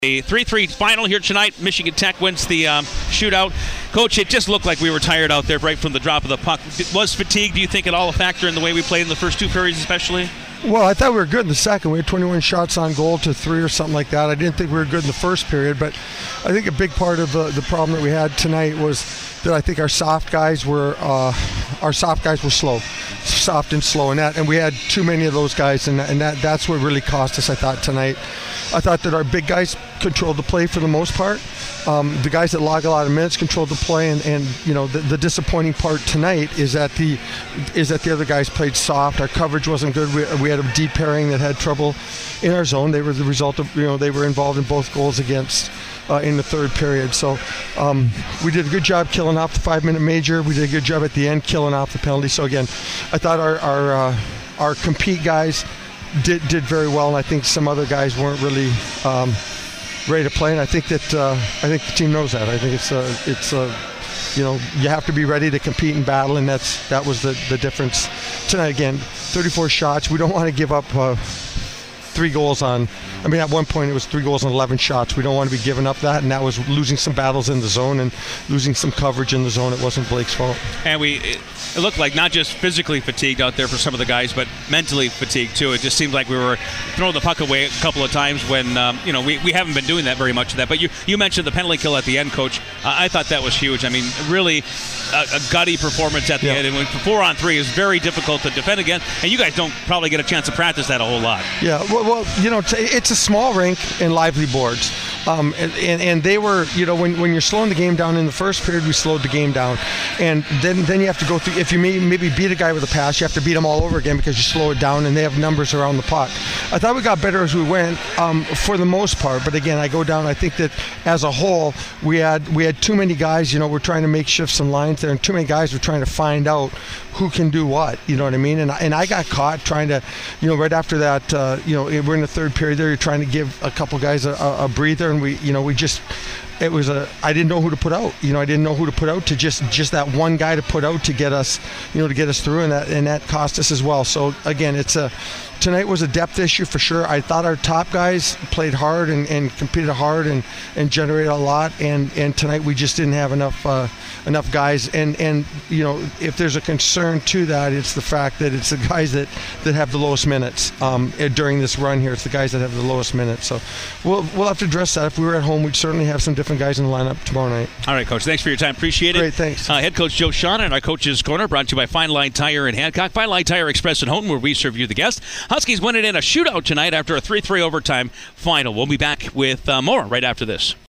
A 3-3 final here tonight. Michigan Tech wins the shootout. Coach, it just looked like we were tired out there right from the drop of the puck. Was fatigue, do you think, at all a factor in the way we played in the first two periods especially? Well, I thought we were good in the second. We had 21 shots on goal to 3 or something like that. I didn't think we were good in the first period, but I think a big part of the problem that we had tonight was that I think our soft guys were slow, soft and slow, and we had too many of those guys, and that's what really cost us. I thought tonight. I thought that our big guys controlled the play for the most part. The guys that log a lot of minutes controlled the play, and you know the disappointing part tonight is that the other guys played soft. Our coverage wasn't good. We had a deep pairing that had trouble in our zone. They were the result of they were involved in both goals against in the third period. So we did a good job killing off the 5-minute major. We did a good job at the end killing off the penalty. So again, I thought our compete guys did very well, and I think some other guys weren't really ready to play, and I think the team knows that. I think it's you have to be ready to compete and battle, and that was the difference tonight. Again, 34 shots. We don't want to give up 3 goals on. I mean, at one point it was 3 goals on 11 shots. We don't want to be giving up that, and that was losing some battles in the zone and losing some coverage in the zone. It wasn't Blake's fault. And it looked like not just physically fatigued out there for some of the guys, but mentally fatigued too. It just seemed like we were throwing the puck away a couple of times when we haven't been doing that very much of that. But you mentioned the penalty kill at the end, Coach. I thought that was huge. I mean, really a gutty performance at the end. And when 4-on-3 is very difficult to defend against, and you guys don't probably get a chance to practice that a whole lot. Yeah, well, it's a small rink and lively boards. And they were, when you're slowing the game down in the first period, we slowed the game down. And then you have to go through, if you maybe beat a guy with a pass, you have to beat them all over again because you slow it down, and they have numbers around the puck. I thought we got better as we went for the most part. But again, I go down, I think that as a whole, we had too many guys, we're trying to make shifts and lines there, and too many guys were trying to find out who can do what, you know what I mean? And I got caught trying to, right after that, we're in the third period there, you're trying to give a couple guys a breather, and I didn't know who to put out. I didn't know who to put out to just that one guy to put out to get us, to get us through, and that cost us as well. So again, tonight was a depth issue for sure. I thought our top guys played hard and competed hard and generated a lot, and tonight we just didn't have enough guys. And if there's a concern to that, it's the fact that it's the guys that have the lowest minutes during this run here. It's the guys that have the lowest minutes. So we'll have to address that. If we were at home, we'd certainly have some different guys in the lineup tomorrow night. All right, Coach. Thanks for your time. Appreciate it. Great, thanks. Head Coach Joe Shawna and our Coach's Corner brought to you by Fine Line Tire in Hancock. Fine Line Tire Express at Home, where we serve you the guest. Huskies win it in a shootout tonight after a 3-3 overtime final. We'll be back with more right after this.